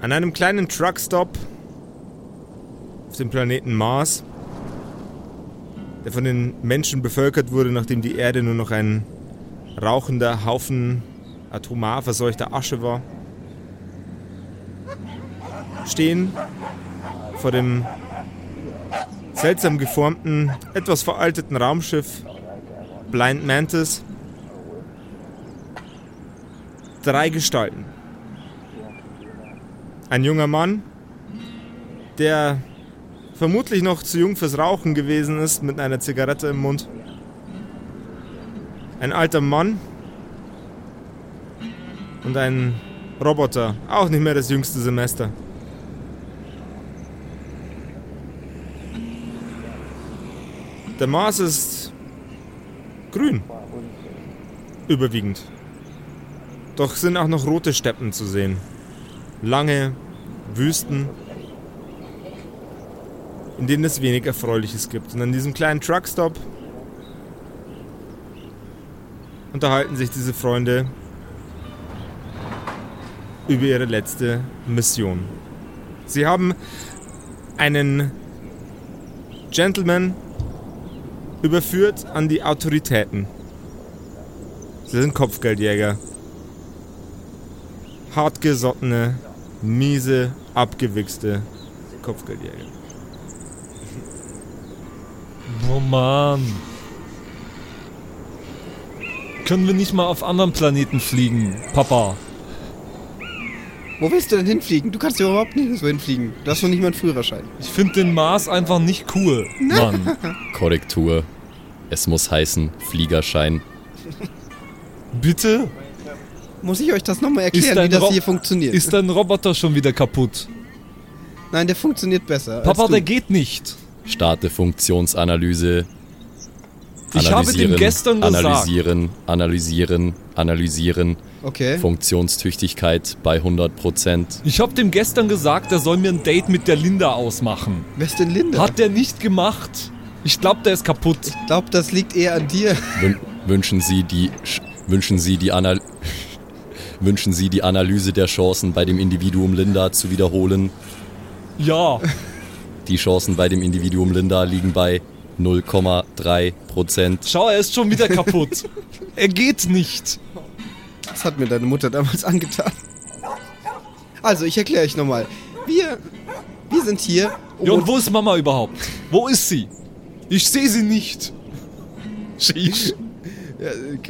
An einem kleinen Truckstop auf dem Planeten Mars, der von den Menschen bevölkert wurde, nachdem die Erde nur noch ein rauchender Haufen atomar verseuchter Asche war, stehen vor dem seltsam geformten, etwas veralteten Raumschiff Blind Mantis 3 Gestalten. Ein junger Mann, der vermutlich noch zu jung fürs Rauchen gewesen ist, mit einer Zigarette im Mund. Ein alter Mann und ein Roboter, auch nicht mehr das jüngste Semester. Der Mars ist grün, überwiegend. Doch sind auch noch rote Steppen zu sehen. Lange Wüsten, in denen es wenig Erfreuliches gibt. Und an diesem kleinen Truckstop unterhalten sich diese Freunde über ihre letzte Mission. Sie haben einen Gentleman überführt an die Autoritäten. Sie sind Kopfgeldjäger. Hartgesottene, miese, abgewichste Kopfgeldjäger. Oh Mann. Können wir nicht mal auf anderen Planeten fliegen, Papa? Wo willst du denn hinfliegen? Du kannst ja überhaupt nicht so hinfliegen. Du hast noch nicht mal einen Führerschein. Ich finde den Mars einfach nicht cool, Mann. Korrektur. Es muss heißen Fliegerschein. Bitte? Muss ich euch das nochmal erklären, wie das hier funktioniert? Ist dein Roboter schon wieder kaputt? Nein, der funktioniert besser. Papa, der geht nicht. Starte Funktionsanalyse. Ich habe dem gestern gesagt. Analysieren. Okay. Funktionstüchtigkeit bei 100%. Ich habe dem gestern gesagt, er soll mir ein Date mit der Linda ausmachen. Wer ist denn Linda? Hat der nicht gemacht. Ich glaube, der ist kaputt. Ich glaube, das liegt eher an dir. Wünschen Sie die Analyse der Chancen bei dem Individuum Linda zu wiederholen? Ja. Die Chancen bei dem Individuum Linda liegen bei 0,3%. Schau, er ist schon wieder kaputt. Er geht nicht. Das hat mir deine Mutter damals angetan. Also, ich erkläre euch nochmal. Wir sind hier. Ja, und wo ist Mama überhaupt? Wo ist sie? Ich sehe sie nicht. Sheesh. Ja,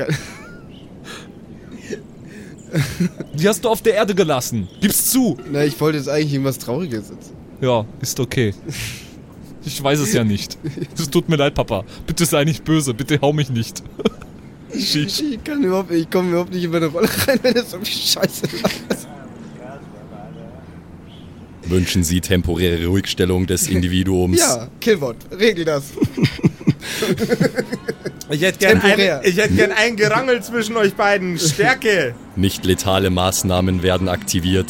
Die hast du auf der Erde gelassen. Gib's zu. na, ich wollte jetzt eigentlich irgendwas Trauriges sitzen. Ja, ist okay. Ich weiß es ja nicht. Es tut mir leid, Papa. Bitte sei nicht böse. Bitte hau mich nicht. Ich komme überhaupt nicht in meine Rolle rein, wenn es so viel Scheiße ist. Wünschen Sie temporäre Ruhigstellung des Individuums? Ja, Killbot, regel das. Ich hätte gern ein Gerangel zwischen euch beiden. Stärke! Nicht letale Maßnahmen werden aktiviert.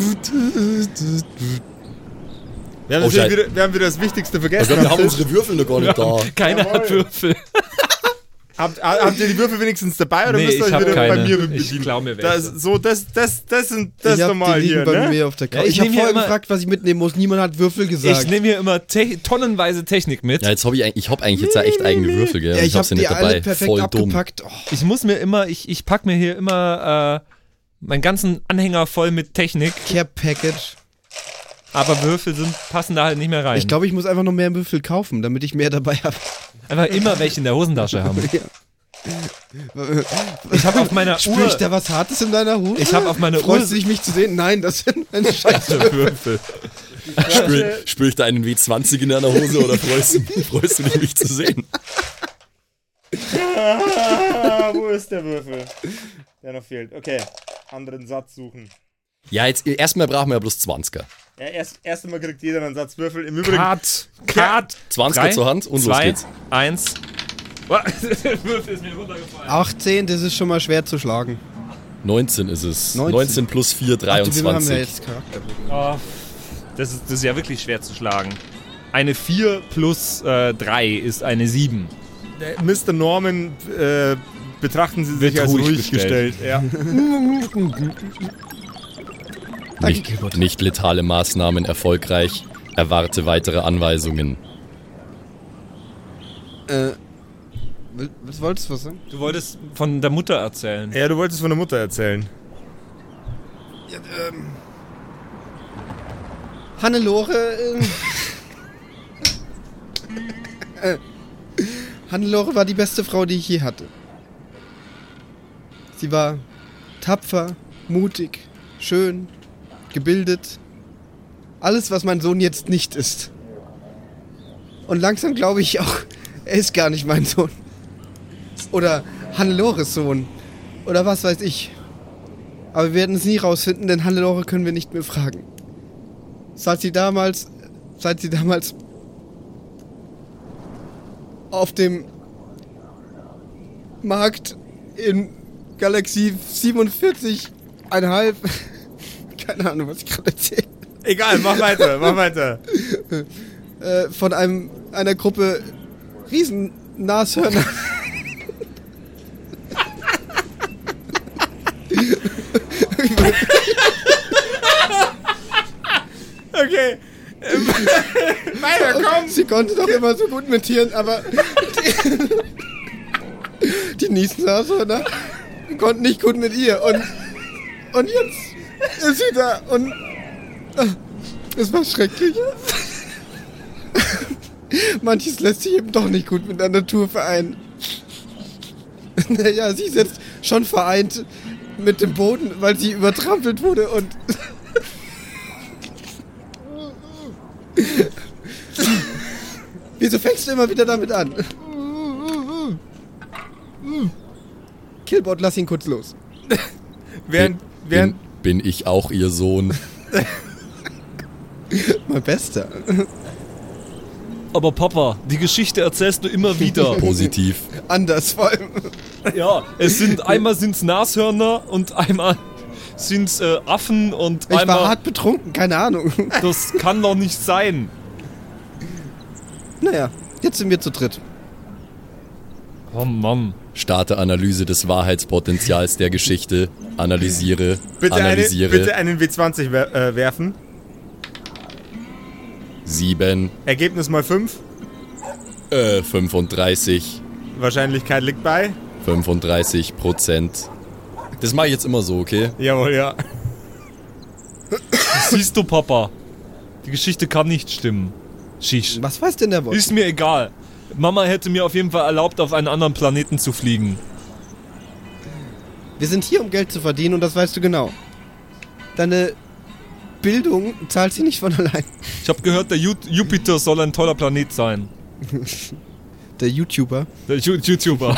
Wir haben wieder das Wichtigste vergessen. Also wir haben unsere Würfel noch gar nicht da. Keiner hat Würfel. Habt ihr die Würfel wenigstens dabei oder Nee, müsst ihr ich euch hab wieder keine. bei mir Ich bedienen? klau mir Das Ich hab normal die liegen hier, bei ne? mir auf der Couch. Ja, ich ich habe nehm hier vorher immer- gefragt, was ich mitnehmen muss. Niemand hat Würfel gesagt. Ich nehme hier immer tonnenweise Technik mit. Ja, jetzt hab ich eigentlich jetzt ja echt eigene Würfel, gell? ja, ich hab habe sie die nicht alle dabei. perfekt Voll dumm. abgepackt. Oh, Ich muss mir immer, ich pack mir hier immer meinen ganzen Anhänger voll mit Technik, Care Package. aber Würfel passen da halt nicht mehr rein. Ich glaube, ich muss einfach noch mehr Würfel kaufen, damit ich mehr dabei habe. Einfach immer welche in der Hosentasche haben. Ich habe auf meiner Spür ich Uhr da was Hartes in deiner Hose? Ich habe auf meiner Freust Uhr du dich, mich zu sehen? Nein, das sind meine Scheißwürfel. Würfel. Spür ich da einen W20 in deiner Hose oder freust du dich, mich zu sehen? Wo ist der Würfel? Der noch fehlt. Okay, anderen Satz suchen. Ja, jetzt erstmal brauchen wir ja bloß 20er. Ja, erst einmal kriegt jeder einen Satz Würfel. Im Übrigen... Cut. 20er zur Hand und los geht's. 1. Der Würfel ist mir runtergefallen. 18, das ist schon mal schwer zu schlagen. 19 ist es. 19. 19 plus 4, Ach, wir haben 23. ja jetzt Charakter. Oh, das ist ja wirklich schwer zu schlagen. Eine 4 plus 3 ist eine 7. Mr. Norman, betrachten Sie sich Wird als ruhig ruhig gestellt. Ja. Danke, Gilbert. Nicht letale Maßnahmen erfolgreich. Erwarte weitere Anweisungen. Was wolltest du was sagen? Du wolltest von der Mutter erzählen. Ja, du wolltest von der Mutter erzählen. Ja, Hannelore, Hannelore war die beste Frau, die ich je hatte. Sie war tapfer, mutig, schön, gebildet. Alles, was mein Sohn jetzt nicht ist. Und langsam glaube ich auch, er ist gar nicht mein Sohn. Oder Hannelores Sohn. Oder was weiß ich. Aber wir werden es nie rausfinden, denn Hannelore können wir nicht mehr fragen. Seit sie damals auf dem Markt in Galaxie 47,5 keine Ahnung, was ich gerade erzähle. Egal, mach weiter. Von einer Gruppe Riesennashörner. Okay. Weiter, komm. Sie konnte doch immer so gut mit Tieren, aber die Niesennashörner konnten nicht gut mit ihr. Und jetzt ist sie da und es war schrecklich. Manches lässt sich eben doch nicht gut mit der Natur vereinen. Naja, sie ist jetzt schon vereint mit dem Boden, weil sie übertrampelt wurde und... Wieso fängst du immer wieder damit an? Killbot, lass ihn kurz los. Bin ich auch Ihr Sohn? Mein Bester. Aber Papa, die Geschichte erzählst du immer wieder. Positiv. Anders vor allem. Ja, einmal sind's Nashörner und einmal sind's Affen und Ich einmal... war hart betrunken, keine Ahnung. Das kann doch nicht sein. Naja, jetzt sind wir zu dritt. Oh Mann. Starte Analyse des Wahrheitspotenzials der Geschichte. Analysiere. Bitte Analysiere. einen W20 werfen. 7. Ergebnis mal 5. 35. Wahrscheinlichkeit liegt bei. 35%. Das mache ich jetzt immer so, okay? Jawohl, ja. Siehst du, Papa? Die Geschichte kann nicht stimmen. Schisch. Was weiß denn der Wolf? Ist mir egal. Mama hätte mir auf jeden Fall erlaubt, auf einen anderen Planeten zu fliegen. Wir sind hier, um Geld zu verdienen und das weißt du genau. Deine Bildung zahlt sie nicht von allein. Ich habe gehört, der Jupiter soll ein toller Planet sein. Der YouTuber. Der YouTuber.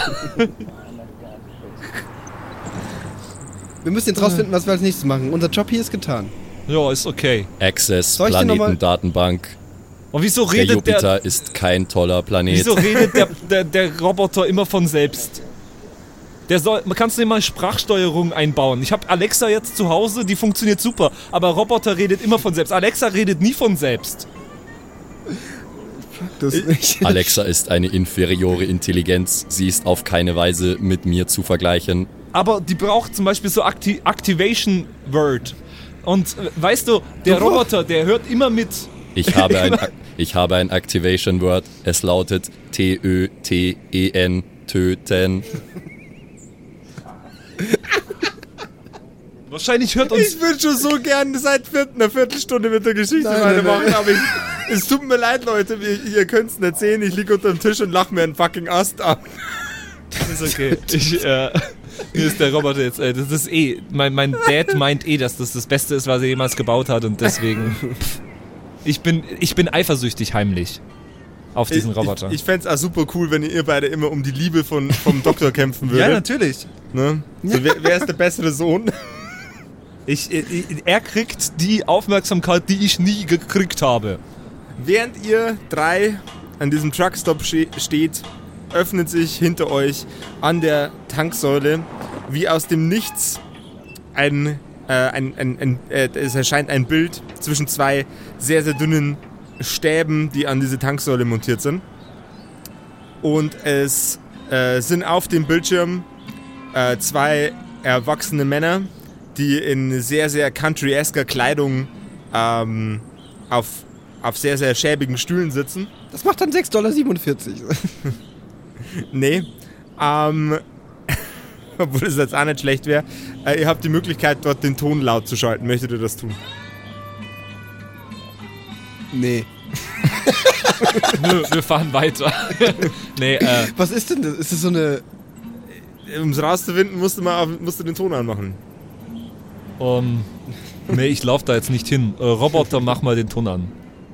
Wir müssen jetzt rausfinden, was wir als nächstes machen. Unser Job hier ist getan. Ja, ist okay. Access, Soll ich dir noch mal- Planetendatenbank. Und wieso Der redet Jupiter ist kein toller Planet. Wieso redet der Roboter immer von selbst? Kannst du dir mal Sprachsteuerung einbauen? Ich habe Alexa jetzt zu Hause, die funktioniert super, aber Roboter redet immer von selbst. Alexa redet nie von selbst. Das nicht. Alexa ist eine inferiore Intelligenz. Sie ist auf keine Weise mit mir zu vergleichen. Aber die braucht zum Beispiel so Activation Word. Und weißt du, der Roboter, der hört immer mit. Ich habe ein Activation Word. Es lautet T-Ö-T-E-N, töten. Wahrscheinlich hört uns... Ich würde schon so gerne seit einer Viertelstunde mit der Geschichte Nein, weitermachen, nein. aber es tut mir leid, Leute, ihr könnt es nicht sehen, ich liege unter dem Tisch und lache mir einen fucking Ast ab. Ist okay. Mir ist der Roboter jetzt... das ist mein Dad meint dass das das Beste ist, was er jemals gebaut hat und deswegen... Ich bin eifersüchtig heimlich auf diesen Roboter. Ich fänd's auch super cool, wenn ihr beide immer um die Liebe vom Doktor kämpfen würdet. Ja, natürlich. Ne? So, wer ist der bessere Sohn? Er kriegt die Aufmerksamkeit, die ich nie gekriegt habe. Während ihr drei an diesem Truckstop steht, öffnet sich hinter euch an der Tanksäule wie aus dem Nichts es erscheint ein Bild zwischen zwei sehr, sehr dünnen Stäben, die an diese Tanksäule montiert sind. Und es sind auf dem Bildschirm zwei erwachsene Männer, die in sehr, sehr country-esker Kleidung auf sehr, sehr schäbigen Stühlen sitzen. Das macht dann $6,47. Nee. Obwohl es jetzt auch nicht schlecht wäre. Ihr habt die Möglichkeit, dort den Ton laut zu schalten. Möchtet ihr das tun? Nee. Nö, wir fahren weiter. Nee, Was ist denn das? Ist das so eine... Um es rauszufinden, musst du den Ton anmachen. nee, ich lauf da jetzt nicht hin. Roboter, mach mal den Ton an.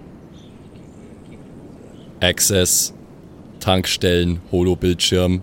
Access, Tankstellen, Holo-Bildschirm.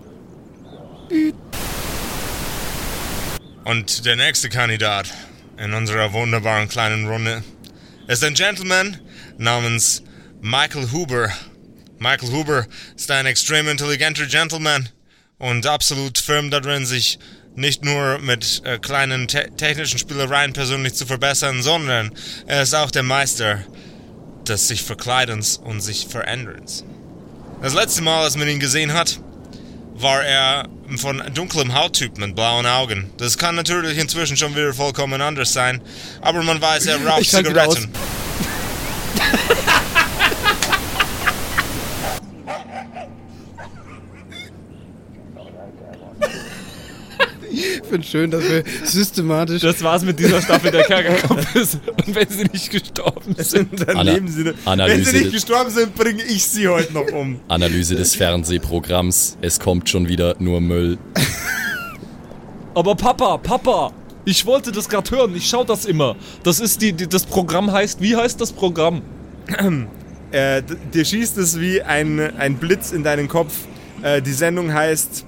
Und der nächste Kandidat in unserer wunderbaren kleinen Runde ist ein Gentleman namens Michael Huber. Michael Huber ist ein extrem intelligenter Gentleman und absolut firm darin, sich nicht nur mit kleinen technischen Spielereien persönlich zu verbessern, sondern er ist auch der Meister des sich Verkleidens und sich Veränderns. Das letzte Mal, als man ihn gesehen hat, war er von dunklem Hauttyp mit blauen Augen. Das kann natürlich inzwischen schon wieder vollkommen anders sein, aber man weiß, er raucht Zigaretten. Ich finde schön, dass wir systematisch... Das war's mit dieser Staffel der Kerkerkompis. Und wenn sie nicht gestorben sind, Dann leben sie. Wenn sie nicht gestorben sind, bringe ich sie heute noch um. Analyse des Fernsehprogramms. Es kommt schon wieder nur Müll. Aber Papa, ich wollte das gerade hören, ich schau das immer. Das ist das Programm heißt, wie heißt das Programm? Dir schießt es wie ein Blitz in deinen Kopf. Die Sendung heißt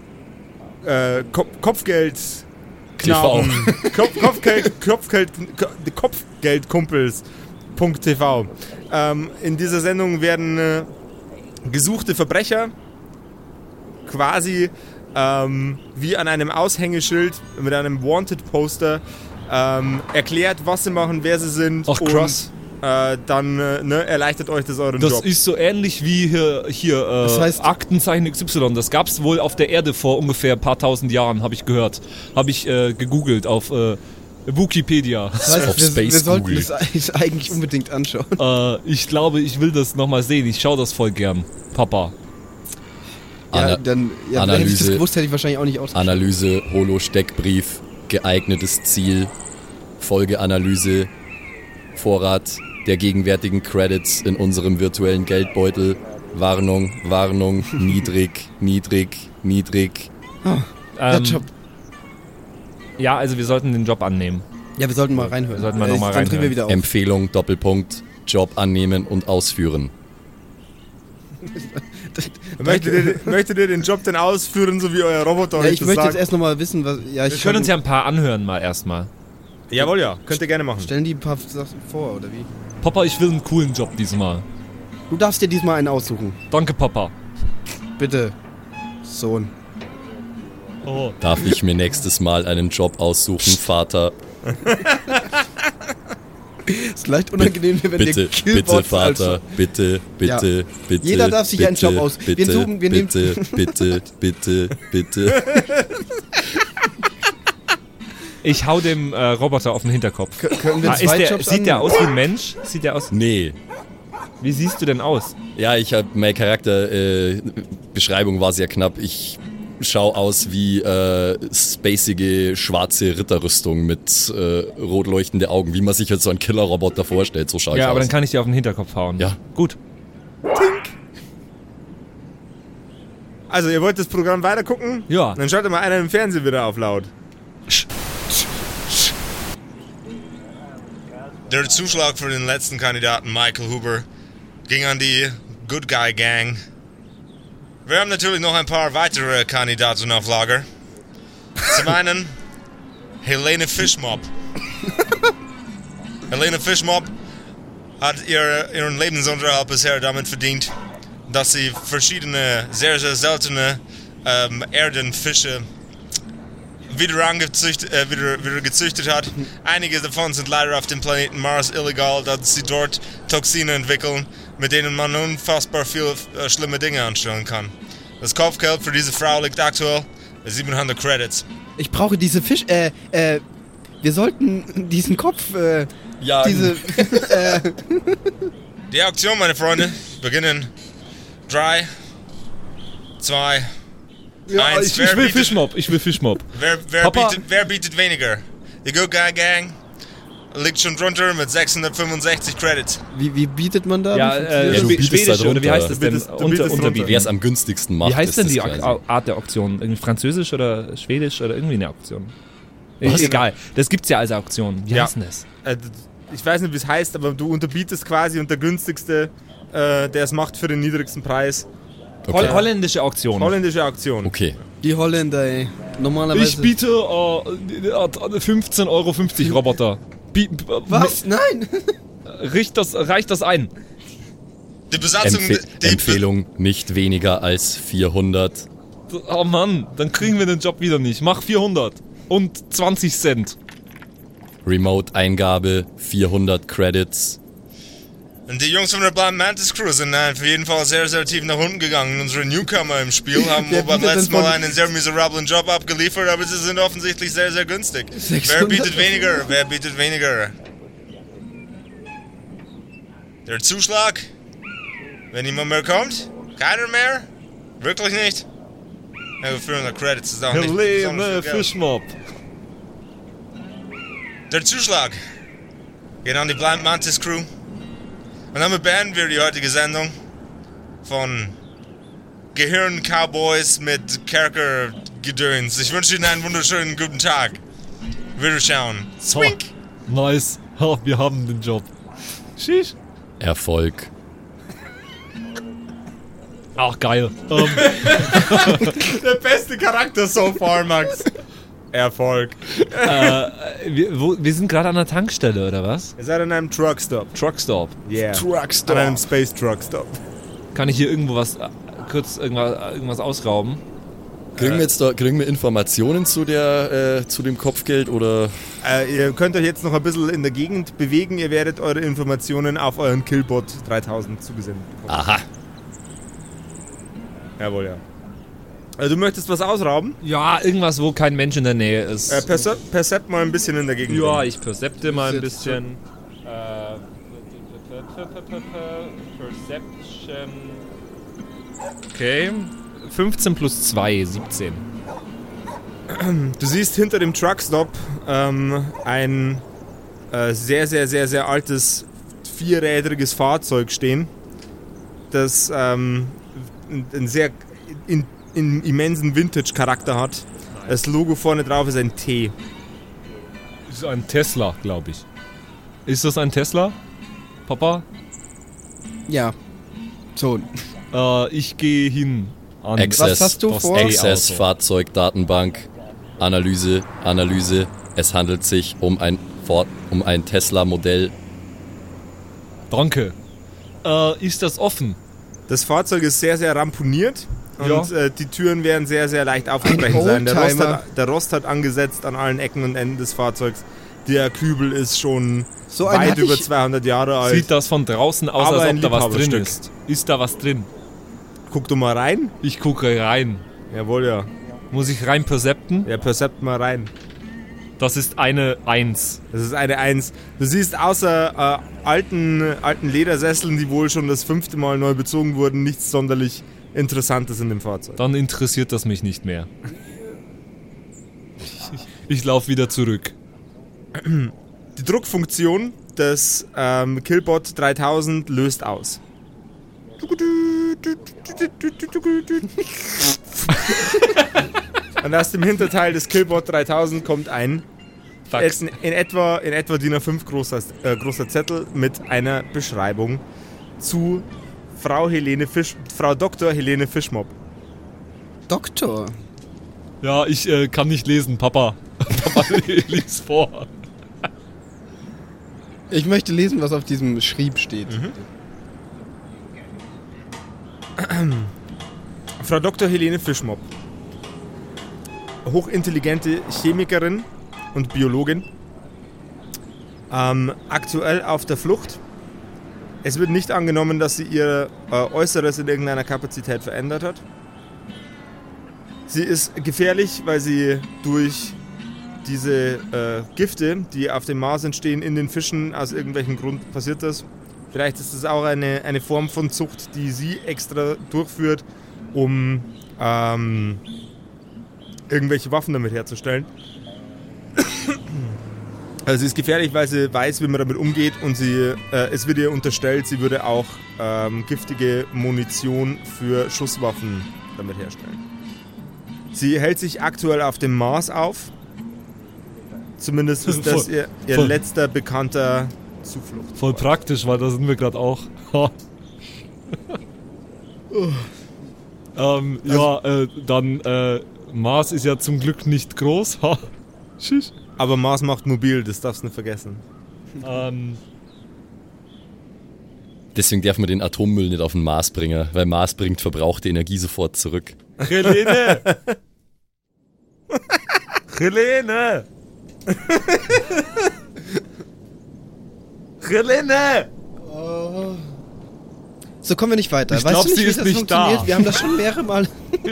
Kopfgeld Knaben. Kopfgeldkumpels.tv. In dieser Sendung werden gesuchte Verbrecher quasi wie an einem Aushängeschild mit einem Wanted-Poster erklärt, was sie machen, wer sie sind. Ach, krass. Dann erleichtert euch das euren Das Job. ist so ähnlich wie hier das heißt, Aktenzeichen XY. Das gab's wohl auf der Erde vor ungefähr ein paar tausend Jahren, habe ich gehört. Habe ich gegoogelt auf Wikipedia. Das heißt, Auf wir Space sollten Google. das eigentlich unbedingt anschauen. Ich glaube, ich will das nochmal sehen. Ich schaue das voll gern. Papa. Hätte ich das gewusst, hätte ich wahrscheinlich auch nicht ausgeschaut. Analyse, Holo-Steckbrief, geeignetes Ziel, Folgeanalyse, Vorrat der gegenwärtigen Credits in unserem virtuellen Geldbeutel, Warnung, niedrig. Der Job. Ja, also wir sollten den Job annehmen. Ja, wir sollten mal reinhören. Wir sollten mal nochmal Dann drehen wir reinhören. wieder auf. Empfehlung, Doppelpunkt, Job annehmen und ausführen. Möchtet ihr den Job denn ausführen, so wie euer Roboter Ja, euch ich das möchte sagt? jetzt erst nochmal wissen, was... Ja, Wir können uns ja ein paar anhören mal erstmal. Jawohl, ja. Könnt ihr gerne machen. Stellen die ein paar Sachen vor, oder wie? Papa, ich will einen coolen Job diesmal. Du darfst dir diesmal einen aussuchen. Danke, Papa. Bitte, Sohn. Oh. Darf ich mir nächstes Mal einen Job aussuchen, Vater? Ist leicht unangenehm, wenn Bitte, der Killbots bitte, Vater, bitte. Jeder darf sich einen Job aus. Wir nehmen- Bitte. Ich hau dem Roboter auf den Hinterkopf. Können wir zwei Jobs Sieht der an- aus wie ein Mensch? Sieht der aus? Nee. Wie siehst du denn aus? Ja, meine Charakterbeschreibung war sehr knapp. Ich schau aus wie spacige schwarze Ritterrüstung mit rot leuchtende Augen, wie man sich jetzt so einen Killerroboter vorstellt. So schau ich Ja, aus. aber dann kann ich dir auf den Hinterkopf hauen. Ja. Gut. Also, ihr wollt das Programm weitergucken? Ja. Dann schaltet mal einer im Fernsehen wieder auf laut. Der Zuschlag für den letzten Kandidaten, Michael Huber, ging an die Good Guy Gang. Wir haben natürlich noch ein paar weitere Kandidaten auf Lager. Zum einen Helene Fischmob. Helene Fischmob hat ihren Lebensunterhalt bisher damit verdient, dass sie verschiedene, sehr, sehr seltene Erdenfische wieder gezüchtet hat. Einige davon sind leider auf dem Planeten Mars illegal, da sie dort Toxine entwickeln, mit denen man unfassbar viele schlimme Dinge anstellen kann. Das Kopfgeld für diese Frau liegt aktuell bei 700 Credits. Ich brauche diese Wir sollten diesen Kopf, Ja, diese... Die Auktion, meine Freunde, beginnen 3, 2, Ja, 1. ich will Fischmob. Papa. Wer bietet weniger? Die Good Guy Gang liegt schon drunter mit 665 Credits. Wie bietet man da? Ja, du bietest da Schwedisch, oder wie drunter. heißt das denn? Du bietest Unterbieten. wer es am günstigsten macht. Wie heißt denn ist die das quasi. Art der Auktion? Irgendwie Französisch oder Schwedisch oder irgendwie eine Auktion? Was? Egal, das gibt's ja als Auktion. Wie Ja. heißt denn das? Ich weiß nicht, wie es heißt, aber du unterbietest quasi und der günstigste, der es macht für den niedrigsten Preis. Okay. Holländische Auktion. Holländische Auktion. Okay. Die Holländer, ey. Normalerweise... Ich biete 15,50 € Roboter. Was? Nein! Reicht das ein? Die Besatzung... Empfehlung, nicht weniger als 400. Oh Mann, dann kriegen wir den Job wieder nicht. Mach 400 und 20 Cent. Remote-Eingabe, 400 Credits. Und die Jungs von der Blind Mantis Crew sind auf jeden Fall sehr, sehr tief nach unten gegangen. Unsere Newcomer im Spiel haben Wer beim bietet letzten denn Mal von- einen sehr miserablen Job abgeliefert, aber sie sind offensichtlich sehr, sehr günstig. 600? Wer bietet weniger? Wer bietet weniger? Der Zuschlag? Wenn niemand mehr kommt? Keiner mehr? Wirklich nicht? Ja, 400 Credits ist auch nicht besonders viel Geld. Fischmob. Der Zuschlag geht an die Blind Mantis Crew. Und damit beenden wir die heutige Sendung von Gehirn-Cowboys mit Kerker-Gedöns. Ich wünsche Ihnen einen wunderschönen guten Tag. Wiederschauen. Swink! Nice. Ha, wir haben den Job. Sheesh. Erfolg. Ach, geil. Der beste Charakter so far, Max. Erfolg. Wir sind gerade an der Tankstelle, oder was? Ihr seid an einem Truckstop. Truckstop. Yeah. Truckstop. An einem Space Truckstop. Kann ich hier irgendwo was, kurz irgendwas ausrauben? Kriegen wir Informationen zu dem Kopfgeld oder? Ihr könnt euch jetzt noch ein bisschen in der Gegend bewegen. Ihr werdet eure Informationen auf euren Killbot 3000 zugesendet bekommen. Aha. Jawohl, ja. Du möchtest was ausrauben? Ja, irgendwas, wo kein Mensch in der Nähe ist. Percept mal ein bisschen in der Gegend. Ja, rum. ich percepte mal ein Jetzt bisschen. Perception. Okay. 15 plus 2, 17. Du siehst hinter dem Truckstop ein sehr, sehr, sehr, sehr altes, vierrädriges Fahrzeug stehen, das einen sehr immensen Vintage-Charakter hat. Das Logo vorne drauf ist ein T. Ist ein Tesla, glaube ich. Ist das ein Tesla, Papa? Ja. So. Ich gehe hin. An Was hast du vor? Access, Fahrzeug, Datenbank, Analyse. Es handelt sich um ein Tesla-Modell. Danke. Ist das offen? Das Fahrzeug ist sehr, sehr ramponiert und die Türen werden sehr, sehr leicht aufzubrechen sein. Oldtimer. Der Rost hat angesetzt an allen Ecken und Enden des Fahrzeugs. Der Kübel ist schon So einen weit hatte über ich- 200 Jahre alt. Sieht das von draußen aus, Aber als ein ob da was drin Liebhaberstück. ist? Ist da was drin? Guck du mal rein. Ich gucke rein. Jawohl, ja. Muss ich rein percepten? Ja, percept mal rein. Das ist eine 1. Das ist eine 1. Du siehst außer alten Ledersesseln, die wohl schon das 5. Mal neu bezogen wurden, nichts sonderlich Interessantes in dem Fahrzeug. Dann interessiert das mich nicht mehr. Ich laufe wieder zurück. Die Druckfunktion des Killbot 3000 löst aus. Und aus dem Hinterteil des Killbot 3000 kommt ein Fax. in etwa DIN A5 großer Zettel mit einer Beschreibung zu Frau Dr. Helene Fischmob. Doktor. Ja, ich kann nicht lesen, Papa. Papa, lies vor. Ich möchte lesen, was auf diesem Schrieb steht. Frau Dr. Helene Fischmob. Hochintelligente Chemikerin und Biologin. Aktuell auf der Flucht. Es wird nicht angenommen, dass sie ihr Äußeres in irgendeiner Kapazität verändert hat. Sie ist gefährlich, weil sie durch diese Gifte, die auf dem Mars entstehen, in den Fischen, aus irgendwelchem Grund passiert das. Vielleicht ist es auch eine Form von Zucht, die sie extra durchführt, um irgendwelche Waffen damit herzustellen. Also sie ist gefährlich, weil sie weiß, wie man damit umgeht, und es wird ihr unterstellt, sie würde auch giftige Munition für Schusswaffen damit herstellen. Sie hält sich aktuell auf dem Mars auf. Zumindest ist das ihr letzter bekannter Zuflucht. Voll praktisch, weil da sind wir gerade auch. Dann Mars ist ja zum Glück nicht groß. Tschüss. Aber Mars macht mobil, das darfst du nicht vergessen. Deswegen darf man den Atommüll nicht auf den Mars bringen, weil Mars bringt verbrauchte Energie sofort zurück. Helene! Helene! Helene! So kommen wir nicht weiter. Ich glaub, sie ist nicht da. Wir haben das schon mehrere Mal.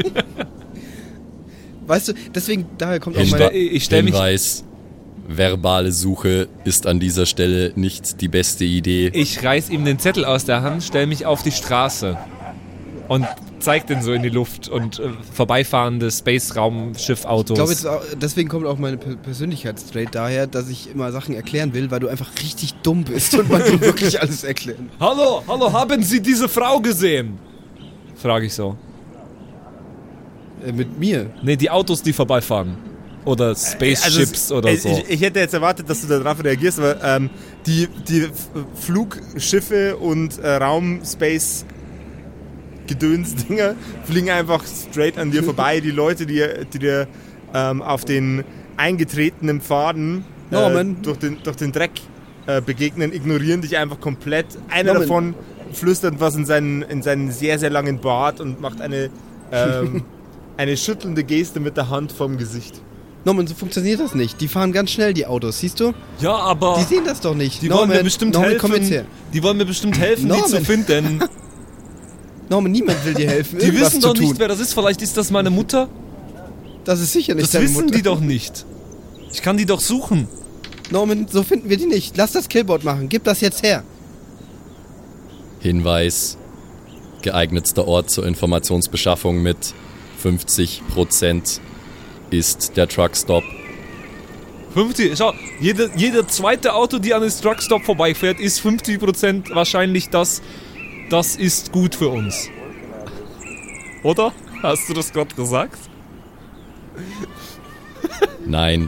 Weißt du, deswegen, daher kommt auch meine... Hinweis, verbale Suche ist an dieser Stelle nicht die beste Idee. Ich reiß ihm den Zettel aus der Hand, stell mich auf die Straße und zeig den so in die Luft und vorbeifahrende Space-Raumschiff-Autos. Ich glaube, deswegen kommt auch meine Persönlichkeitstrait daher, dass ich immer Sachen erklären will, weil du einfach richtig dumm bist und man will wirklich alles erklären. Hallo, haben Sie diese Frau gesehen? Frage ich so. Mit mir? Nee, die Autos, die vorbeifahren. Oder Spaceships oder so. Ich hätte jetzt erwartet, dass du darauf reagierst, aber die Flugschiffe und Raum-Space-Gedöns-Dinger fliegen einfach straight an dir vorbei. Die Leute, die dir auf den eingetretenen Pfaden durch den Dreck begegnen, ignorieren dich einfach komplett. Einer davon flüstert was in seinen sehr, sehr langen Bart und macht eine schüttelnde Geste mit der Hand vom Gesicht. Norman, so funktioniert das nicht. Die fahren ganz schnell, die Autos, siehst du? Ja, aber... Die sehen das doch nicht. Die wollen mir bestimmt helfen. Komm jetzt her. Die wollen mir bestimmt helfen, die zu finden. Norman, niemand will dir helfen, die wissen doch nicht, wer das ist. Vielleicht ist das meine Mutter. Das ist sicher nicht deine Mutter. Das wissen die doch nicht. Ich kann die doch suchen. Norman, so finden wir die nicht. Lass das Killboard machen. Gib das jetzt her. Hinweis. Geeignetster Ort zur Informationsbeschaffung mit 50% ist der Truckstop. 50, schau, jeder zweite Auto, die an den Truckstop vorbeifährt, ist 50% wahrscheinlich das ist gut für uns. Oder? Hast du das gerade gesagt? Nein.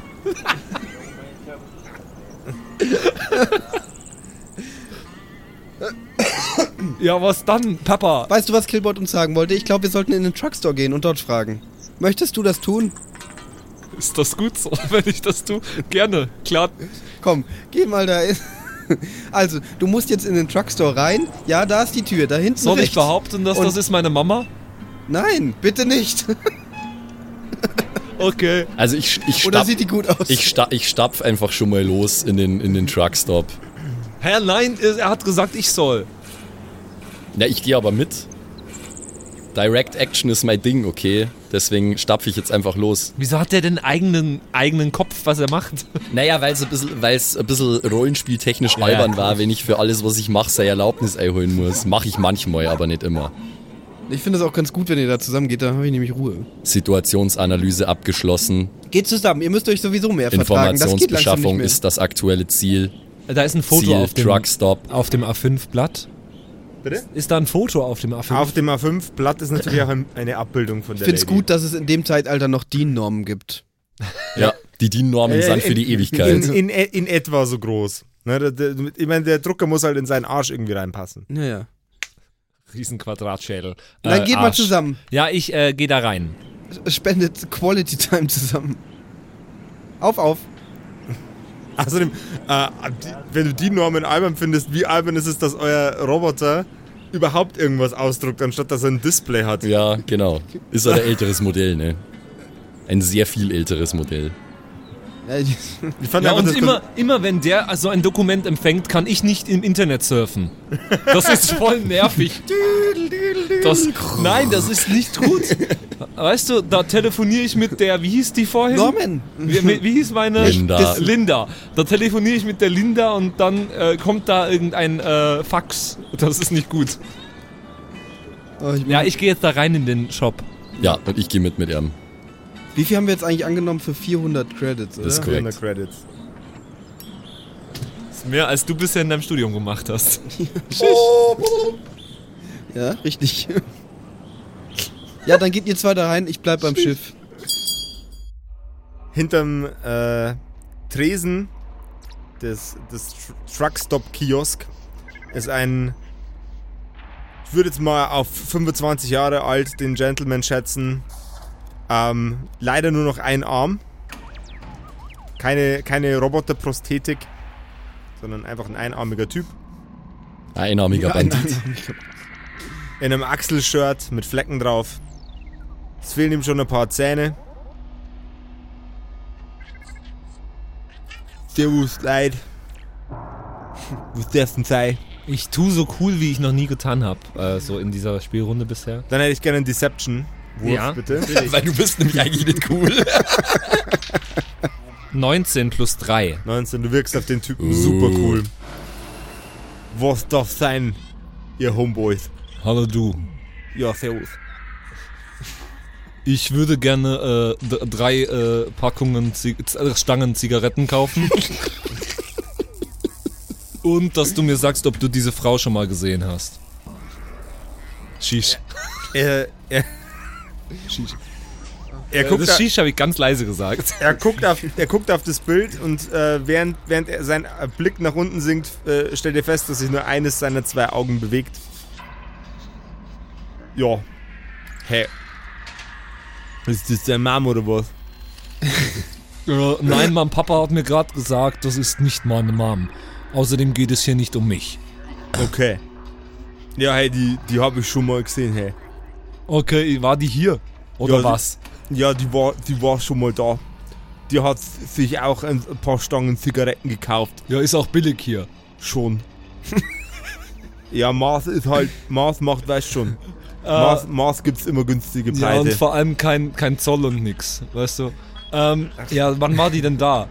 Ja, was dann, Papa? Weißt du, was Killboard uns sagen wollte? Ich glaube, wir sollten in den Truckstore gehen und dort fragen. Möchtest du das tun? Ist das gut so, wenn ich das tue? Gerne, klar. Komm, geh mal da. Also, du musst jetzt in den Truckstore rein. Ja, da ist die Tür, da hinten Soll rechts. Ich behaupten, dass das ist meine Mama? Nein, bitte nicht. Okay. Also ich Oder sieht die gut aus? Ich stapf einfach schon mal los in den Truckstop. Hä, nein, er hat gesagt, ich soll. Ja, ich gehe aber mit. Direct Action ist mein Ding, okay? Deswegen stapfe ich jetzt einfach los. Wieso hat der denn eigenen Kopf, was er macht? Naja, weil es ein bisschen rollenspieltechnisch albern war, wenn ich für alles, was ich mache, seine Erlaubnis einholen muss. Mache ich manchmal, aber nicht immer. Ich finde es auch ganz gut, wenn ihr da zusammen geht, da habe ich nämlich Ruhe. Situationsanalyse abgeschlossen. Geht zusammen, ihr müsst euch sowieso mehr vertragen. Das geht langsam nicht Informationsbeschaffung mehr. ist das aktuelle Ziel. Da ist ein Foto Ziel, auf dem Truckstop. Auf dem A5-Blatt. Bitte? Ist da ein Foto auf dem A5? Auf dem A5-Blatt ist natürlich auch eine Abbildung von der Ich finde es Lady. gut, dass es in dem Zeitalter noch DIN-Normen gibt. Ja, die DIN-Normen sind für die Ewigkeit. In etwa so groß. Ne, ich meine, der Drucker muss halt in seinen Arsch irgendwie reinpassen. Naja. Riesenquadratschädel. Dann geht mal zusammen. Ja, ich gehe da rein. Spendet Quality Time zusammen. Auf. Außerdem, wenn du die Normen albern findest, wie albern ist es, dass euer Roboter überhaupt irgendwas ausdruckt, anstatt dass er ein Display hat? Ja, genau. Ist halt ein älteres Modell, ne? Ein sehr viel älteres Modell. Ich fand Ja, einfach, und immer wenn der so ein Dokument empfängt, kann ich nicht im Internet surfen. Das ist voll nervig. Nein, das ist nicht gut. Weißt du, da telefoniere ich mit der, wie hieß die vorhin? Norman. Wie hieß meine? Linda. Linda. Da telefoniere ich mit der Linda und dann kommt da irgendein Fax. Das ist nicht gut. Ja, ich gehe jetzt da rein in den Shop. Ja, und ich gehe mit ihm. Wie viel haben wir jetzt eigentlich angenommen für 400 Credits, oder? Das ist korrekt. 400 Credits. Das ist mehr, als du bisher in deinem Studium gemacht hast. Ja, richtig. Ja, dann geht ihr zwei da rein, ich bleib beim Schiff. Hinterm Tresen des Truckstop-Kiosk ist ein, ich würde jetzt mal auf 25 Jahre alt den Gentleman schätzen, leider nur noch ein Arm. Keine Roboterprosthetik, sondern einfach ein einarmiger Typ. Einarmiger Bandit. In einem Achselshirt mit Flecken drauf. Es fehlen ihm schon ein paar Zähne. Servus, Leid. Was darf's denn sein? Ich tue so cool, wie ich noch nie getan habe, so in dieser Spielrunde bisher. Dann hätte ich gerne einen Deception. Wurf, Ja. bitte. Weil du bist nämlich eigentlich nicht cool. 19 plus 3. 19, du wirkst auf den Typen super cool. Was darf sein, ihr Homeboys? Hallo du. Ja, servus. Ich würde gerne 3 Packungen Stangen Zigaretten kaufen. Und dass du mir sagst, ob du diese Frau schon mal gesehen hast. Shish. Er guckt, Das Shish habe ich ganz leise gesagt. er guckt auf das Bild und während er sein Blick nach unten sinkt, stellt er fest, dass sich nur eines seiner 2 Augen bewegt. Ja. Hä? Ist das dein Mom oder was? Nein, mein Papa hat mir gerade gesagt, das ist nicht meine Mom. Außerdem geht es hier nicht um mich. Okay. Ja, hey, die habe ich schon mal gesehen, hey. Okay, war die hier? Oder Ja, was? Ja, die war schon mal da. Die hat sich auch ein paar Stangen Zigaretten gekauft. Ja, ist auch billig hier. Schon. Ja, Mars macht, weißt schon. Mars gibt's immer günstige Ja, Preise. und vor allem kein Zoll und nix, weißt du. Ja, wann war die denn da?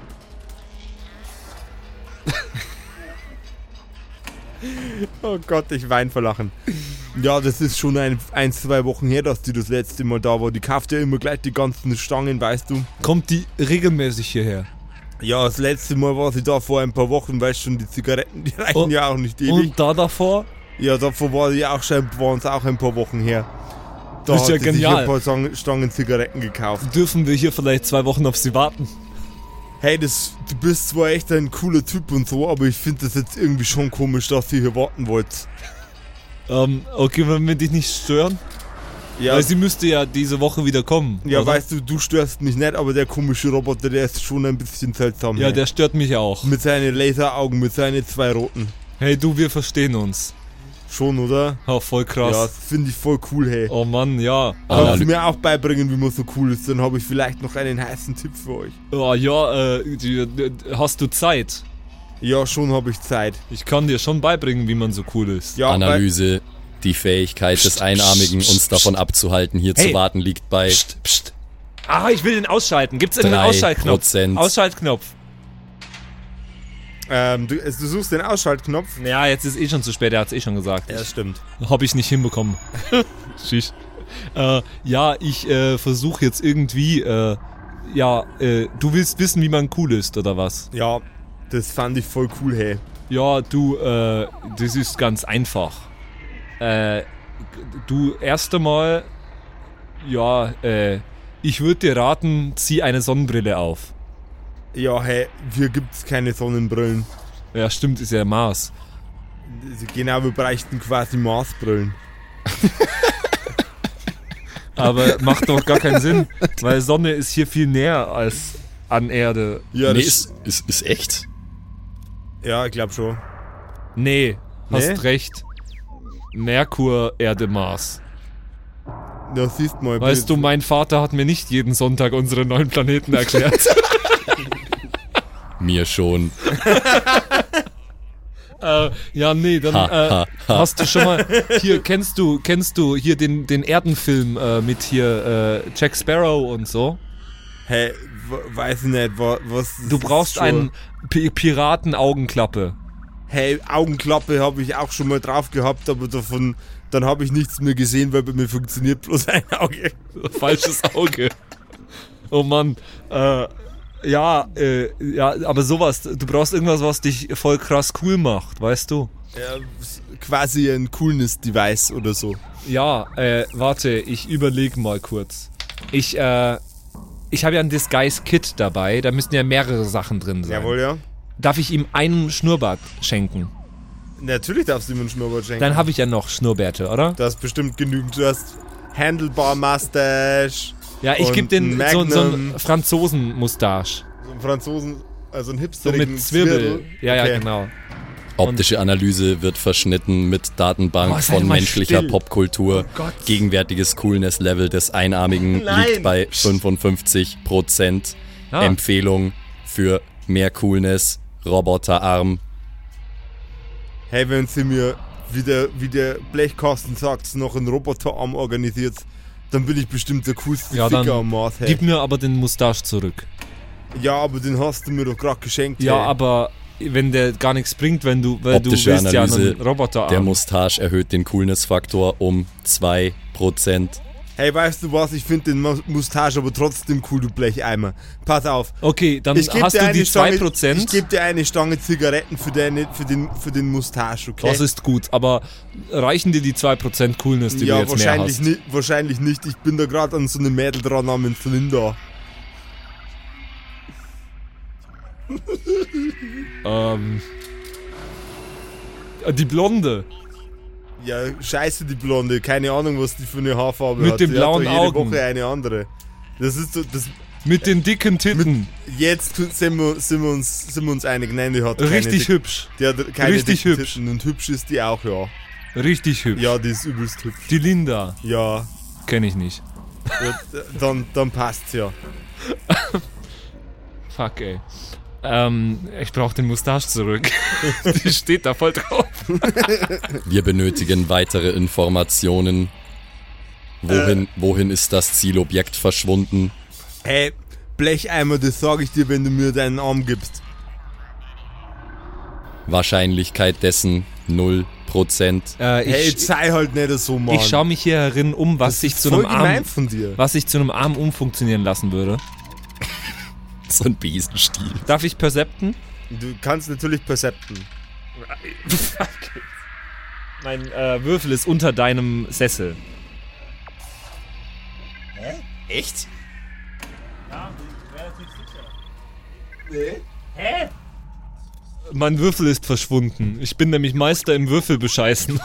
Oh Gott, ich wein vor Lachen. Ja, das ist schon 1-2 Wochen her, dass die das letzte Mal da war. Die kauft ja immer gleich die ganzen Stangen, weißt du. Kommt die regelmäßig hierher? Ja, das letzte Mal war sie da vor ein paar Wochen, weißt schon, die Zigaretten, die reichen ja auch nicht ewig. Und da davor? Ja, davor waren es auch ein paar Wochen her. Da Das ist ja hat sie sich genial. ein paar Stangen Zigaretten gekauft. Dürfen wir hier vielleicht 2 Wochen auf sie warten? Hey, du bist zwar echt ein cooler Typ und so, aber ich finde das jetzt irgendwie schon komisch, dass ihr hier warten wollt. Okay, wollen wir dich nicht stören? Ja, Weil sie müsste ja diese Woche wieder kommen. ja, oder? weißt du störst mich nicht, aber der komische Roboter, der ist schon ein bisschen seltsam. Ja, hey. der stört mich auch. Mit seinen Laseraugen, mit seinen 2 roten. Hey du, wir verstehen uns. Schon, oder? Oh, voll Ja, krass. das finde ich voll cool, hey. Oh Mann, ja. Kannst du mir auch beibringen, wie man so cool ist, dann habe ich vielleicht noch einen heißen Tipp für euch. Oh, ja, hast du Zeit? Ja, schon habe ich Zeit. Ich kann dir schon beibringen, wie man so cool ist. Ja, Analyse. Die Fähigkeit des Einarmigen, uns davon abzuhalten, hier Hey. zu warten, liegt bei Psst. Ah, ich will den ausschalten. Gibt's irgendeinen Ausschaltknopf? 3%. Ausschaltknopf. du suchst den Ausschaltknopf. Ja, jetzt ist schon zu spät, er hat's schon gesagt. Ja, stimmt. Hab ich nicht hinbekommen. Schisch. Ja, ich versuche jetzt irgendwie, du willst wissen, wie man cool ist, oder was? Ja, das fand ich voll cool, hey. Ja, du, das ist ganz einfach. Du, erst einmal, ja, ich würde dir raten, zieh eine Sonnenbrille auf. Ja, hey, hier gibt's keine Sonnenbrillen. Ja, stimmt, ist ja Mars. Genau, wir bräuchten quasi Marsbrillen. Aber macht doch gar keinen Sinn, weil Sonne ist hier viel näher als an Erde. Ja, Nee, das, ist echt? ja, ich glaube schon. Nee, hast Nee? recht. Merkur, Erde, Mars. Ja, siehst mal. Weißt du, mein Vater hat mir nicht jeden Sonntag unsere 9 Planeten erklärt. Mir schon. Ja, nee, dann hast du schon mal, hier, kennst du hier den Erdenfilm mit hier Jack Sparrow und so? Hey, weiß ich nicht, was Du brauchst einen Piraten-Augenklappe. Hey, Augenklappe habe ich auch schon mal drauf gehabt, aber dann habe ich nichts mehr gesehen, weil bei mir funktioniert bloß ein Auge. Falsches Auge. Oh Mann. Ja, aber sowas, du brauchst irgendwas, was dich voll krass cool macht, weißt du? Ja, quasi ein Coolness-Device oder so. Ja, warte, ich überlege mal kurz. Ich habe ja ein Disguise-Kit dabei, da müssten ja mehrere Sachen drin sein. Jawohl, ja. Darf ich ihm einen Schnurrbart schenken? Natürlich darfst du ihm einen Schnurrbart schenken. Dann habe ich ja noch Schnurrbärte, oder? Du hast bestimmt genügend. Du hast Handlebar-Mustache. Ja, ich gebe den so einen Franzosen-Mustache. So einen Franzosen, also einen So hipsterigen mit Zwirbel. Ja, Okay. ja, genau. Optische Analyse wird verschnitten mit Datenbank Seid von mal menschlicher still. Popkultur. Oh Gott. Gegenwärtiges Coolness-Level des Einarmigen Nein. liegt bei 55%. Ah. Empfehlung für mehr Coolness, Roboterarm. Hey, wenn sie mir, wie der Blechkasten sagt, noch einen Roboterarm organisiert, dann bin ich bestimmt der coolste Ja, dann Ficker am Mars. Hey. Gib mir aber den Mustache zurück. Ja, aber den hast du mir doch gerade geschenkt. Ja, hey. aber wenn der gar nichts bringt, weil du Optische willst ja Analyse, einen Roboterarm. der Mustache erhöht den Coolness-Faktor um 2%. Hey, weißt du was? Ich finde den Mustache aber trotzdem cool, du Blecheimer. Pass auf. Okay, dann Ich geb hast dir du eine die Stange, 2%. Ich gebe dir eine Stange Zigaretten für den Mustache, okay? Das ist gut, aber reichen dir die 2% Coolness, die ja, du jetzt mehr wahrscheinlich hast? nicht, wahrscheinlich nicht. Ich bin da gerade an so einem Mädel dran namens Linda. Die Blonde. Ja, scheiße die Blonde. Keine Ahnung, was die für eine Haarfarbe Mit hat. den Die blauen hat doch jede Augen. Woche eine andere. Das ist so, Mit den dicken Titten. jetzt sind wir uns einig. Nein, die hat Richtig keine hübsch. Die hat keine Richtig dicken hübsch. Titten. Und hübsch ist die auch, ja. Richtig hübsch. Ja, die ist übelst hübsch. Die Linda. Ja, Kenn ich nicht. dann passt's ja. Fuck, ey. Ich brauch den Mustache zurück. Die steht da voll drauf. Wir benötigen weitere Informationen. Wohin ist das Zielobjekt verschwunden? Hey, Blecheimer, das sag ich dir, wenn du mir deinen Arm gibst. Wahrscheinlichkeit dessen 0%. Hey, jetzt sei halt nicht so, Mann. Ich schau mich hier herin um, was sich zu voll einem gemein Arm, von dir. was sich zu einem Arm umfunktionieren lassen würde. So ein Besenstiel. Darf ich percepten? Du kannst natürlich percepten. Mein Würfel ist unter deinem Sessel. Echt? Mein Würfel ist verschwunden. Ich bin nämlich Meister im Würfel bescheißen.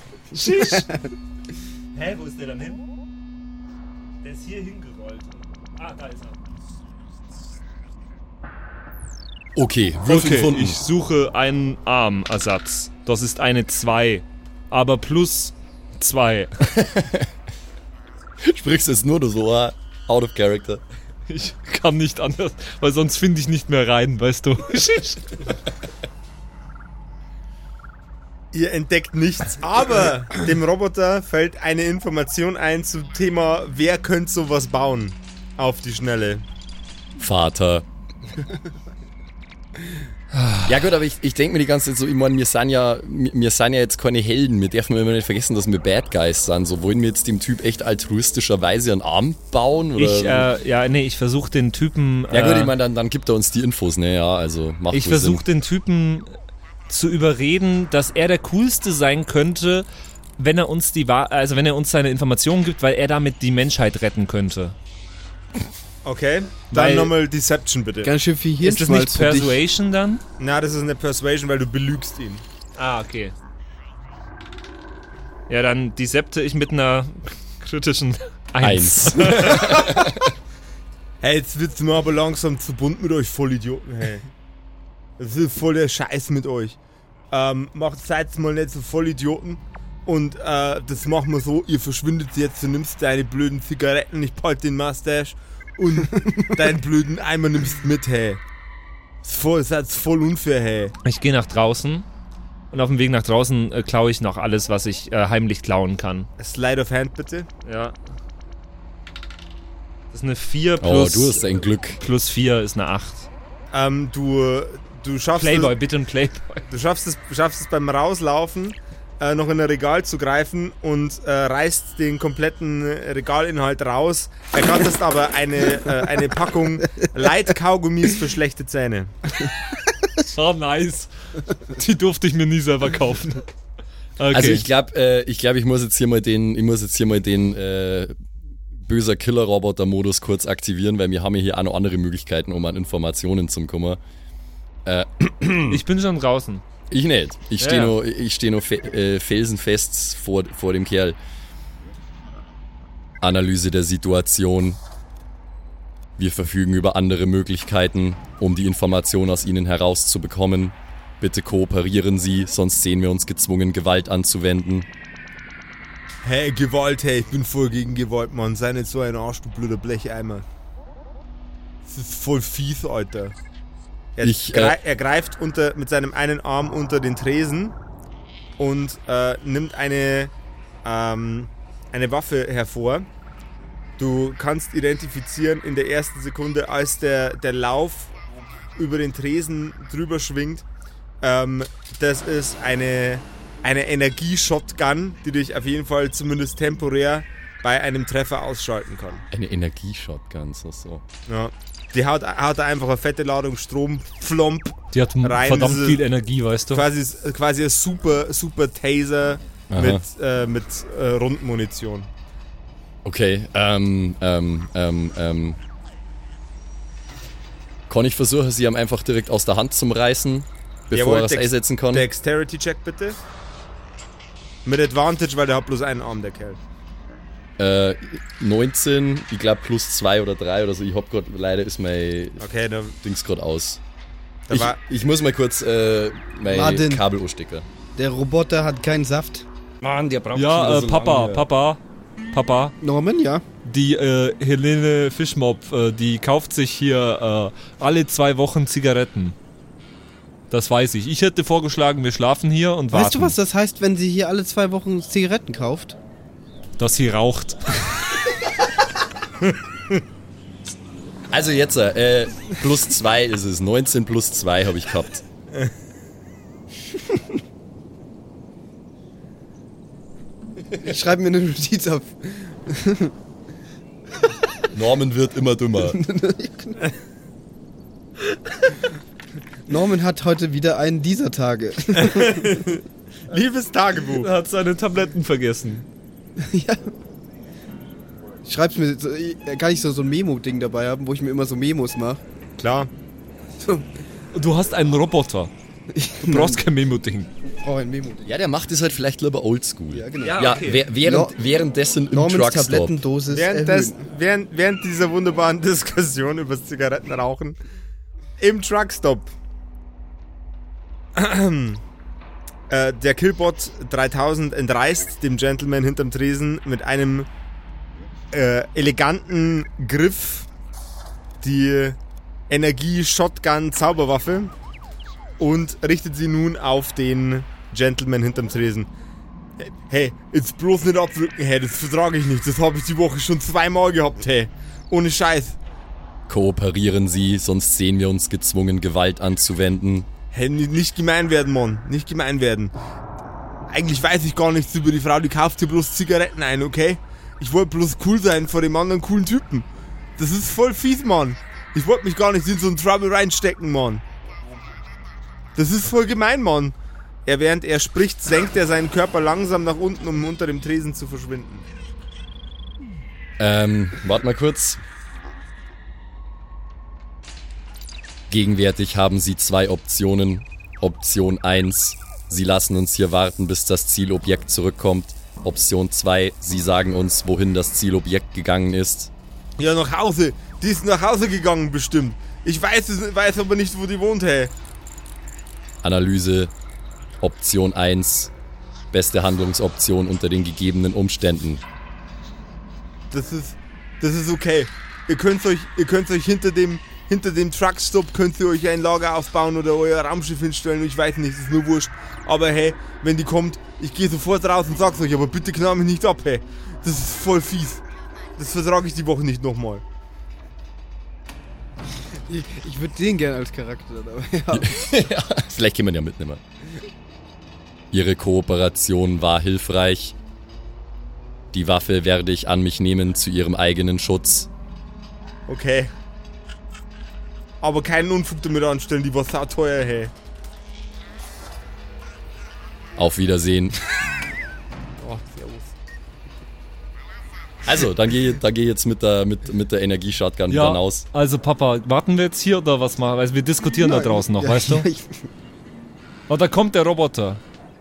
Hä, wo ist der dann hin? Der ist hier hingerollt. Ah, da ist er. Okay, Würfel gefunden. ich suche einen Armersatz. Das ist eine 2. Aber plus 2. Sprichst jetzt nur so out of character. Ich kann nicht anders, weil sonst finde ich nicht mehr rein, weißt du. Ihr entdeckt nichts, aber dem Roboter fällt eine Information ein zum Thema, wer könnte sowas bauen? Auf die Schnelle. Vater. Ja gut, aber ich denke mir die ganze Zeit so, ich meine, wir sind ja jetzt keine Helden, wir dürfen immer nicht vergessen, dass wir Bad Guys sind. So, wollen wir jetzt dem Typ echt altruistischerweise einen Arm bauen? Oder? Ich versuche den Typen... Ja gut, ich meine, dann gibt er uns die Infos, ne, ja, also macht Ich wohl versuche Sinn. den Typen zu überreden, dass er der Coolste sein könnte, wenn er uns wenn er uns seine Informationen gibt, weil er damit die Menschheit retten könnte. Okay, Weil- dann nochmal Deception bitte. Ganz schön viel Ist das nicht Hirnschmalz für dich. Persuasion dann? Na, das ist eine Persuasion, weil du belügst ihn. Ah, okay. Ja, dann decepte ich mit einer kritischen 1. Hey, jetzt wird's mir aber langsam zu bunt mit euch Vollidioten, hey. Das ist voll der Scheiß mit euch. Seid mal nicht so Vollidioten. Und das machen wir so, ihr verschwindet jetzt, du nimmst deine blöden Zigaretten, ich behalte den Mustache und deinen blöden Eimer nimmst mit, hey. Das ist voll unfair, hey. Ich gehe nach draußen und auf dem Weg nach draußen klaue ich noch alles, was ich heimlich klauen kann. Slide of Hand, bitte. Ja. Das ist eine 4 plus... Oh, du hast ein Glück. Plus 4 ist eine 8. Du schaffst Playboy, bitte ein Playboy. Du schaffst es beim Rauslaufen, noch in ein Regal zu greifen und reißt den kompletten Regalinhalt raus. Ergatterst aber eine Packung Light-Kaugummis für schlechte Zähne. Oh, nice. Die durfte ich mir nie selber kaufen. Okay. Also ich glaube, ich muss jetzt hier mal den böser Killer-Roboter-Modus kurz aktivieren, weil wir haben ja hier auch noch andere Möglichkeiten, um an Informationen zu kommen. Ich bin schon draußen. Ich nicht. Ich stehe noch felsenfest vor dem Kerl. Analyse der Situation. Wir verfügen über andere Möglichkeiten, um die Information aus Ihnen herauszubekommen. Bitte kooperieren Sie, sonst sehen wir uns gezwungen, Gewalt anzuwenden. Hey, Gewalt, hey, ich bin voll gegen Gewalt, Mann. Sei nicht so ein Arsch, du blöder Blecheimer. Das ist voll fies, Alter. Er greift mit seinem einen Arm unter den Tresen und nimmt eine Waffe hervor. Du kannst identifizieren in der ersten Sekunde, als der Lauf über den Tresen drüber schwingt. Das ist eine Energie-Shotgun, die dich auf jeden Fall zumindest temporär bei einem Treffer ausschalten kann. Eine Energie-Shotgun, so. Ja. Die haut einfach eine fette Ladung Strom, flomp, die hat rein. Verdammt viel Energie, weißt du? Quasi ein super Taser mit Rundmunition. Okay, kann ich versuchen, sie einfach direkt aus der Hand zu reißen, bevor er es einsetzen kann? Dexterity-Check bitte. Mit Advantage, weil der hat bloß einen Arm, der Kerl. 19, ich glaube plus 2 oder 3 oder so. Ich hab grad, leider ist mein Dings gerade aus. Ich muss mal kurz mein Martin, Kabel anstecken. Der Roboter hat keinen Saft. Mann, der braucht ja, schon so lange. Papa. Norman, ja. Die Helene Fischmob, die kauft sich hier alle 2 Wochen Zigaretten. Das weiß ich. Ich hätte vorgeschlagen, wir schlafen hier und warten. Weißt du, was das heißt, wenn sie hier alle 2 Wochen Zigaretten kauft? Dass sie raucht. Also jetzt, plus 2 ist es. 19 plus 2 habe ich gehabt. Ich schreibe mir eine Notiz auf. Norman wird immer dümmer. Norman hat heute wieder einen dieser Tage. Liebes Tagebuch. Er hat seine Tabletten vergessen. Ja. Ich schreib's mir, kann ich so ein Memo-Ding dabei haben, wo ich mir immer so Memos mache. Klar. So. Du hast einen Roboter. Du brauchst kein Memo-Ding. Ich brauche ein Memo-Ding. Ja, der macht es halt vielleicht lieber oldschool. Ja, genau. Ja, Ja, okay. währenddessen im Normans Truckstop. Tablettendosis erhöhen. Während dieser wunderbaren Diskussion über das Zigarettenrauchen im Truckstop. Der Killbot 3000 entreißt dem Gentleman hinterm Tresen mit einem eleganten Griff die Energie-Shotgun-Zauberwaffe und richtet sie nun auf den Gentleman hinterm Tresen. Hey, jetzt bloß nicht abdrücken, hey, das vertrage ich nicht. Das habe ich die Woche schon 2-mal gehabt, hey. Ohne Scheiß. Kooperieren Sie, sonst sehen wir uns gezwungen, Gewalt anzuwenden. Hey, nicht gemein werden, Mann. Nicht gemein werden. Eigentlich weiß ich gar nichts über die Frau, die kauft hier bloß Zigaretten ein, okay? Ich wollte bloß cool sein vor dem anderen coolen Typen. Das ist voll fies, Mann. Ich wollte mich gar nicht in so einen Trouble reinstecken, Mann. Das ist voll gemein, Mann. Während er spricht, senkt er seinen Körper langsam nach unten, um unter dem Tresen zu verschwinden. Warte mal kurz. Gegenwärtig haben Sie 2 Optionen. Option 1, Sie lassen uns hier warten, bis das Zielobjekt zurückkommt. Option 2, Sie sagen uns, wohin das Zielobjekt gegangen ist. Ja, nach Hause. Die ist nach Hause gegangen, bestimmt. Ich weiß aber nicht, wo die wohnt, hey. Analyse. Option 1, beste Handlungsoption unter den gegebenen Umständen. Das ist okay. Ihr könnt euch hinter dem hinter dem Truckstop könnt ihr euch ein Lager aufbauen oder euer Raumschiff hinstellen, ich weiß nicht, ist nur wurscht. Aber hey, wenn die kommt, ich gehe sofort raus und sag's euch, aber bitte knall mich nicht ab, hey. Das ist voll fies. Das vertrage ich die Woche nicht nochmal. Ich würde den gerne als Charakter, aber ja. Ja, vielleicht kann man ja mitnehmen. Ihre Kooperation war hilfreich. Die Waffe werde ich an mich nehmen zu ihrem eigenen Schutz. Okay. Aber keinen Unfug damit anstellen, die war sauteuer, hey. Auf Wiedersehen. Oh, servus. Also, dann geh jetzt mit der Energieshotgun Ja, dann aus. also Papa, warten wir jetzt hier oder was machen? Also wir diskutieren da draußen noch, Ja, weißt du? ja, Oh, da kommt der Roboter.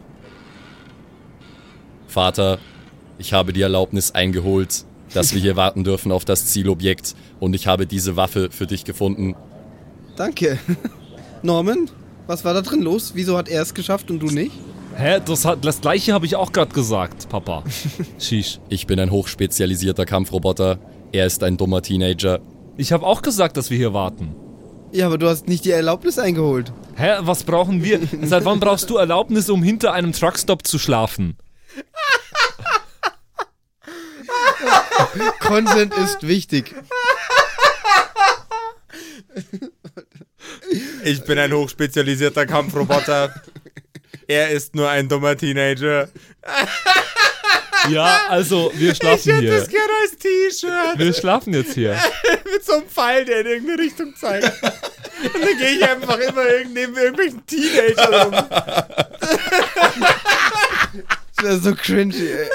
Vater, ich habe die Erlaubnis eingeholt, dass wir hier warten dürfen auf das Zielobjekt und ich habe diese Waffe für dich gefunden. Danke. Norman, was war da drin los? Wieso hat er es geschafft und du nicht? Hä? Das gleiche habe ich auch gerade gesagt, Papa. Shish. Ich bin ein hochspezialisierter Kampfroboter. Er ist ein dummer Teenager. Ich habe auch gesagt, dass wir hier warten. Ja, aber du hast nicht die Erlaubnis eingeholt. Hä? Was brauchen wir? Seit wann brauchst du Erlaubnis, um hinter einem Truckstop zu schlafen? Consent ist wichtig. Ich bin ein hochspezialisierter Kampfroboter. Er ist nur ein dummer Teenager. Ja, also wir schlafen hier. gerne als T-Shirt. Wir schlafen jetzt hier. Mit so einem Pfeil, der in irgendeine Richtung zeigt. Und dann gehe ich einfach immer neben irgendwelchen Teenagern rum. Das wäre so cringy, ey.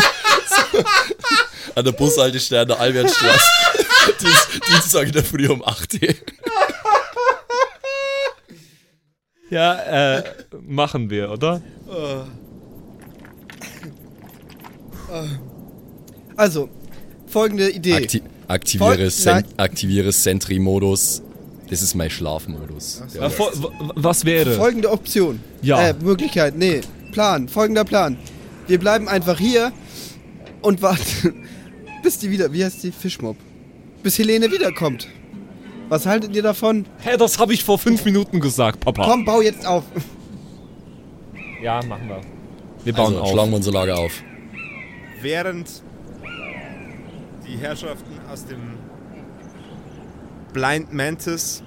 An der Bushaltestelle an der Albertstraße. Dienstag in der Früh um 8 Uhr. Ja, machen wir, oder? Also, folgende Idee. Aktiviere Sentry-Modus. Das ist mein Schlafmodus. So. Ja, was wäre? Folgende Option. Ja. Möglichkeit, nee. Plan, folgender Plan. Wir bleiben einfach hier und warten, bis die wieder, wie heißt die? Fischmob. Bis Helene wiederkommt. Was haltet ihr davon? Hä, das habe ich vor 5 Minuten gesagt, Papa. Komm, bau jetzt auf. Ja, machen wir. Wir bauen Also, auf. schlagen wir unser Lager auf. Während die Herrschaften aus dem Blind Mantis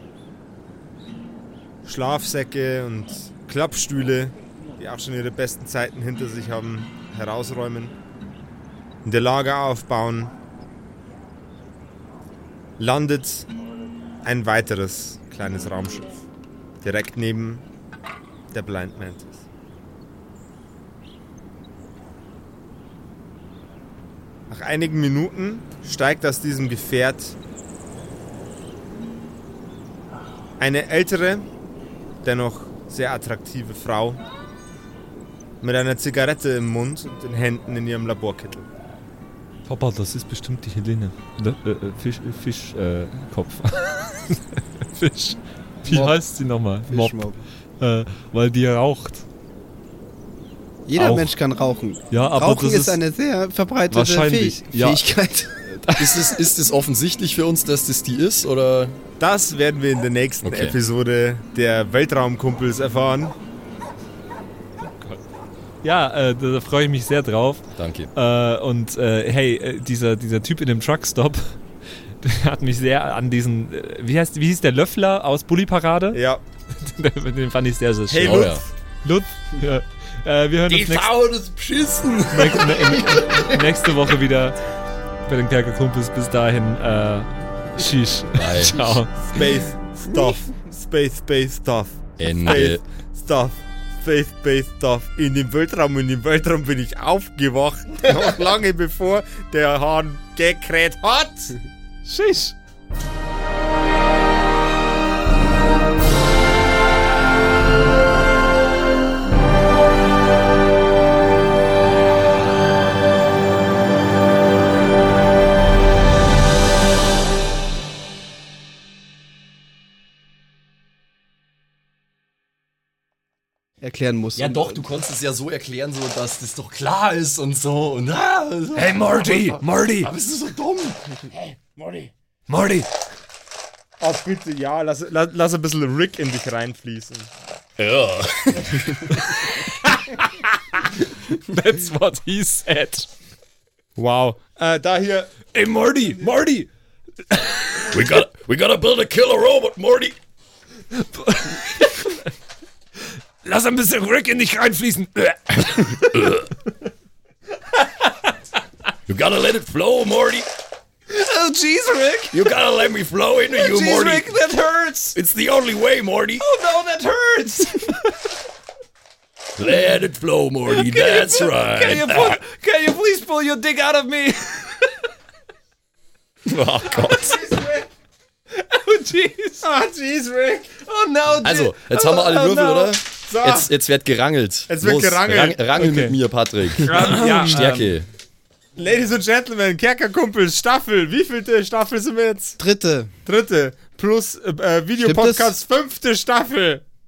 Schlafsäcke und Klappstühle, die auch schon ihre besten Zeiten hinter sich haben, herausräumen, in der Lager aufbauen, landet ein weiteres kleines Raumschiff direkt neben der Blind Mantis. Nach einigen Minuten steigt aus diesem Gefährt eine ältere, dennoch sehr attraktive Frau mit einer Zigarette im Mund und den Händen in ihrem Laborkittel. Papa, das ist bestimmt die Helene. Fischkopf. Fisch. Wie Mob. heißt sie nochmal? Fischmob. Weil die raucht. Jeder Auch. Mensch kann rauchen. Ja, aber Rauchen das ist ist eine sehr verbreitete wahrscheinlich, ja. Fähigkeit. Ist es offensichtlich für uns, dass das die ist, oder? Das werden wir in der nächsten Okay. Episode der Weltraumkumpels erfahren. Ja, da freue ich mich sehr drauf. Danke. Hey, dieser Typ in dem Truckstop, der hat mich sehr an diesen, wie hieß der Löffler aus Bulli-Parade? Ja. Den fand ich sehr, sehr schön. Hey, Oh, Lutz. ja. Lutz, ja. Wir hören uns ist beschissen. nächste Woche wieder bei den Kerkerkumpels. Bis dahin, Shish. Bye. Ciao. Space Stuff. Space Stuff. Ende. Stuff. Space Stuff. In dem Weltraum bin ich aufgewacht. Noch lange bevor der Hahn gekräht hat. Shish. Erklären muss. Ja doch, du konntest es ja so erklären, so dass das doch klar ist und so. Und, so. Hey Marty! Aber bist du so dumm? Marty! Oh, bitte, ja, lass ein bisschen Rick in dich reinfließen. Ja. That's what he said. Wow. Da hier. Ey, Morty! We gotta build a killer robot, Morty. Lass ein bisschen Rick in dich reinfließen. You gotta let it flow, Morty. Oh, jeez, Rick! You gotta let me flow into you, Jeez, Morty. Rick, that hurts! It's the only way, Morty. Oh no, that hurts! Let it flow, Morty. That's right. Can you please pull your dick out of me? Oh Gott. Oh, jeez. Ah, jeez, Rick. Oh no, Also, jetzt haben wir alle Würfel, oder? So. Jetzt wird gerangelt. Jetzt wird gerangelt. Rangel mit mir, Patrick. Ja, Stärke. Ladies and Gentlemen, Kerkerkumpels, Staffel. Wievielte Staffel sind wir jetzt? Dritte. Dritte. Plus Videopodcast, 5. Staffel.